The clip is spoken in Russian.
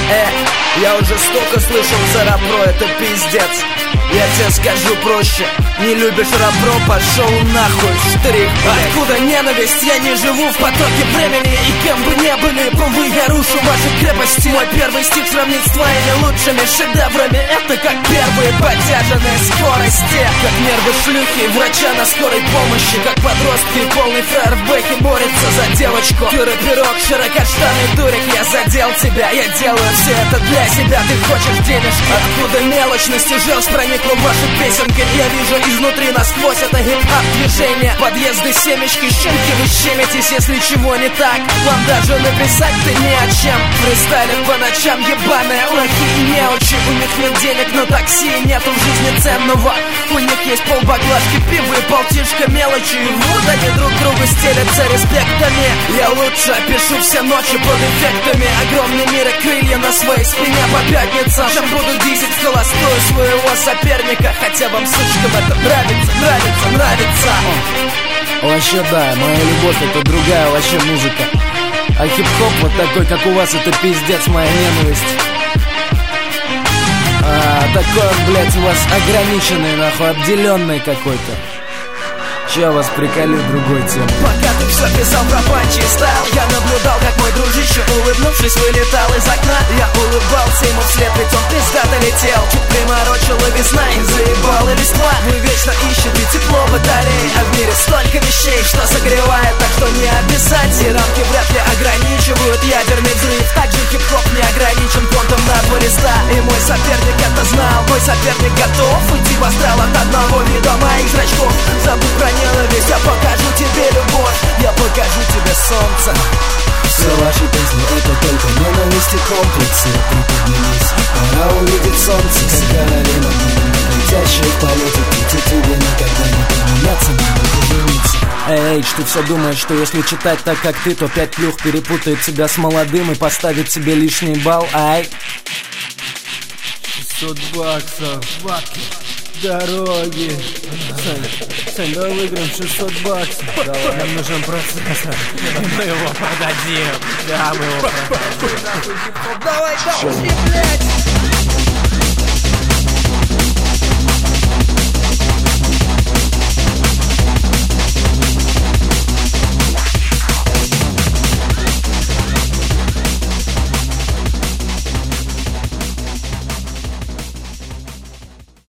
Я уже столько слышал за рэп-про, это пиздец. Я тебе скажу проще: не любишь рэп-про, пошел нахуй, штрих, блядь. Откуда ненависть? Я не живу в потоке времени. И кем бы не были, увы, я рушу ваши крепости. Мой первый стих сравнить с твоими лучшими шедеврами. Это как первые подтяженные скорости, как нервы шлюхи и врача на скорой помощи, как подростки и полный фраер в бэхе борется за девочку. Пюре-пирог, широкоштанный дурик, я задел тебя. Я делаю все это для себя, ты хочешь денежки. Откуда мелочность уже проникла в ваши песенки? Я вижу изнутри насквозь это хип-хап движение. Подъезды, семечки, щенки, вы щемитесь, если чего не так. Вам даже написать-то не о чем. Фристайлят по ночам ебаные лохи и неучи. У них нет денег на такси, нету в жизни ценного. У них есть полбаклажки пива и полтишка мелочи. И вот они друг другу стелятся респектами. Я лучше пишу все ночи под эффектами. Огромный мир и крылья на своей спине по пятницам. Чем буду дизель в холостую своего соперника. Хотя вам, сучкам, это нравится, нравится, нравится. Вообще да, моя любовь это другая вообще музыка. А хип-хоп вот такой, как у вас, это пиздец, моя ненависть. Такой он, блядь, у вас ограниченный, нахуй, обделенный какой-то. Ща вас приколю другой темой. Пока ты все писал про панчи и стайл, я наблюдал, как мой дружище, улыбнувшись, вылетал из окна. Я улыбался ему вслед, ведь он пиздато летел. Чуть приморочила весна и заебала листва. Вы вечно ищете тепло батарей, а в мире столько вещей, что согревает, так что не обязательно. Рамки вряд ли ограничивают ядерный взрыв. Также хип-хоп не ограничен фронтом на 2 листа. И мой соперник это знал, мой соперник готов уйти в астрал от одного вида моих зрачков. Забудь про ненависть, я покажу тебе любовь, я покажу тебе солнце. Все ваши песни это только ненависть и комплексы. Приподнимись, пора увидеть солнце, как Каролина, летящая в полете. Птицы тебе никогда не поменяться, не жениться. Эй, ты все думаешь, что если читать так, как ты, то 5 плюх перепутает тебя с молодым и поставит тебе лишний балл, ай. 600 баксов, дороги. Сань, давай выиграем 600 баксов. Давай, нам нужен процессор. Мы его продадим. Да, мы его продадим. Давай, блядь.